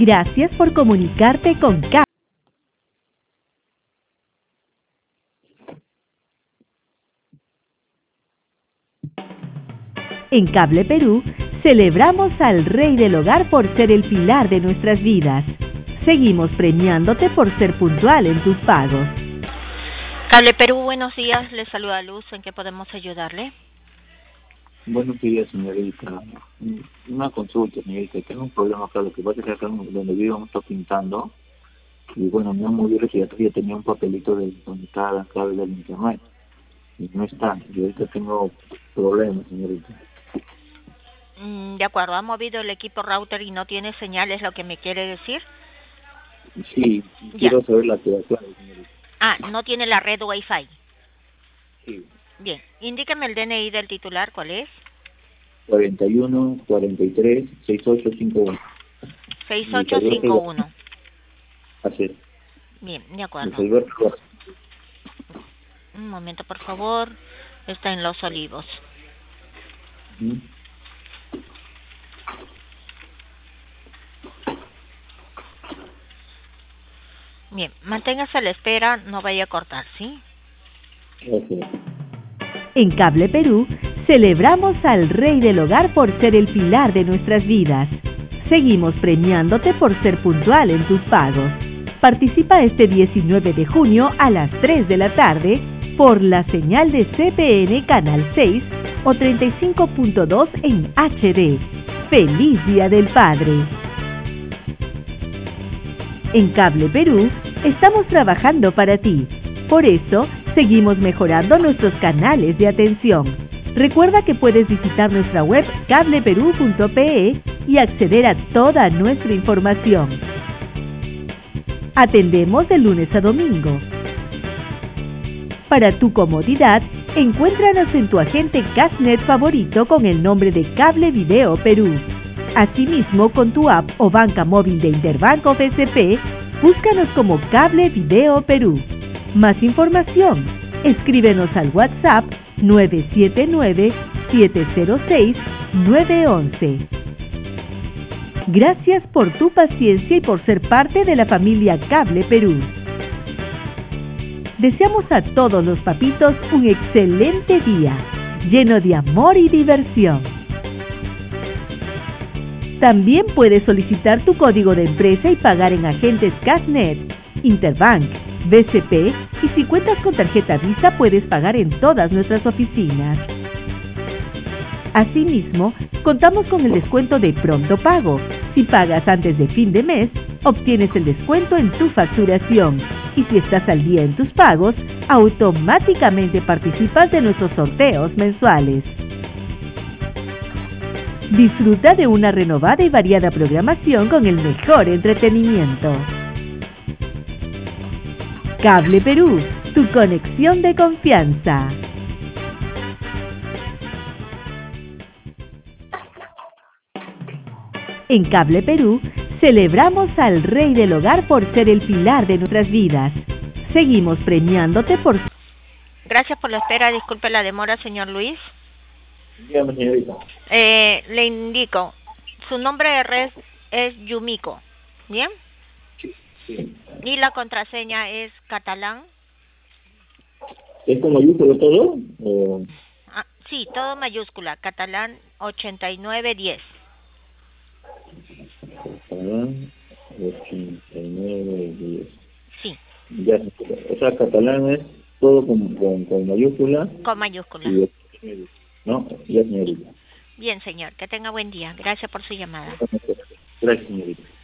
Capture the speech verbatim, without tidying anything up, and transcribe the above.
Gracias por comunicarte con Cable. En Cable Perú, celebramos al Rey del Hogar por ser el pilar de nuestras vidas. Seguimos premiándote por ser puntual en tus pagos. Cable Perú, buenos días. Le saluda Luz. ¿En qué podemos ayudarle? Buenos días, señorita. Una consulta, señorita. Tengo un problema acá. Lo que pasa es que acá donde vivo me está pintando. Y bueno, me han movido y ya tenía un papelito de donde está la clave del internet. Y no está. Y ahorita tengo problemas, señorita. Mm, de acuerdo. ¿Ha movido el equipo router y no tiene señal? ¿Es lo que me quiere decir? Sí, ya. Quiero saber la clave, señorita. Ah, ¿no tiene la red Wi-Fi? Sí. Bien. Indíqueme el D N I del titular. ¿Cuál es? cuarenta y uno, cuarenta y tres, sesenta y ocho cincuenta y uno. sesenta y ocho cincuenta y uno. Así es. Bien, de acuerdo. Alberto. Un momento, por favor. Está en Los Olivos. ¿Mm? Bien, manténgase a la espera, no vaya a cortar, ¿sí? Okay. En Cable Perú, celebramos al Rey del Hogar por ser el pilar de nuestras vidas. Seguimos premiándote por ser puntual en tus pagos. Participa este diecinueve de junio a las tres de la tarde por la señal de C P N Canal seis o treinta y cinco punto dos en H D. ¡Feliz Día del Padre! En Cable Perú, estamos trabajando para ti. Por eso, seguimos mejorando nuestros canales de atención. Recuerda que puedes visitar nuestra web cable perú punto pe y acceder a toda nuestra información. Atendemos de lunes a domingo. Para tu comodidad, encuéntranos en tu agente Cashnet favorito con el nombre de Cable Video Perú. Asimismo, con tu app o banca móvil de Interbank o B C P, búscanos como Cable Video Perú. Más información, escríbenos al WhatsApp nueve siete nueve, siete cero seis, nueve once. Gracias por tu paciencia y por ser parte de la familia Cable Perú. Deseamos a todos los papitos un excelente día, lleno de amor y diversión. También puedes solicitar tu código de empresa y pagar en agentes Cashnet, Interbank, B C P y si cuentas con tarjeta Visa puedes pagar en todas nuestras oficinas. Asimismo, contamos con el descuento de Pronto Pago. Si pagas antes de fin de mes, obtienes el descuento en tu facturación. Y si estás al día en tus pagos, automáticamente participas de nuestros sorteos mensuales. Disfruta de una renovada y variada programación con el mejor entretenimiento. Cable Perú, tu conexión de confianza. En Cable Perú, celebramos al Rey del Hogar por ser el pilar de nuestras vidas. Seguimos premiándote por... Gracias por la espera. Disculpe la demora, señor Luis. Dígame, señorita. Eh, le indico, su nombre de red es Yumiko, ¿bien? Sí, sí. Y la contraseña es catalán. ¿Es con mayúscula todo? O... Ah, sí, todo mayúscula, catalán ochenta y nueve diez. Catalán ochenta y nueve diez. Sí. Ya, o sea, catalán es todo con, con, con mayúscula. Con mayúscula. Y, ¿no? Ya, señorita. Bien, señor. Que tenga buen día. Gracias por su llamada. Gracias, señorita.